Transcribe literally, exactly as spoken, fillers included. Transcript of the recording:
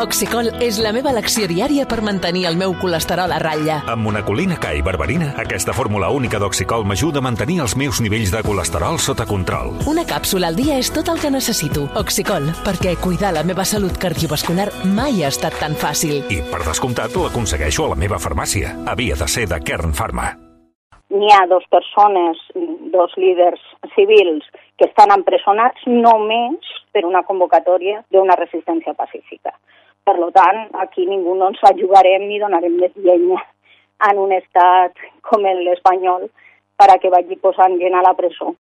Oxicol és la meva elecció diària per mantenir el meu colesterol a ratlla. Amb monacolina K i berberina, aquesta fórmula única d'Oxicol m'ajuda a mantenir els meus nivells de colesterol sota control. Una càpsula al dia és tot el que necessito. Oxicol, perquè cuidar la meva salut cardiovascular mai ha estat tan fàcil. I, per descomptat, l'aconsegueixo a la meva farmàcia. Havia de ser de Kern Pharma. N'hi ha dos persones, dos líders civils, que estan empresonats només per una convocatòria d'una resistència pacífica. Per tant, aquí ningú no ens la jugarem ni donarem més llenya en un estat com l'espanyol per a que vagi posant gent a la presó.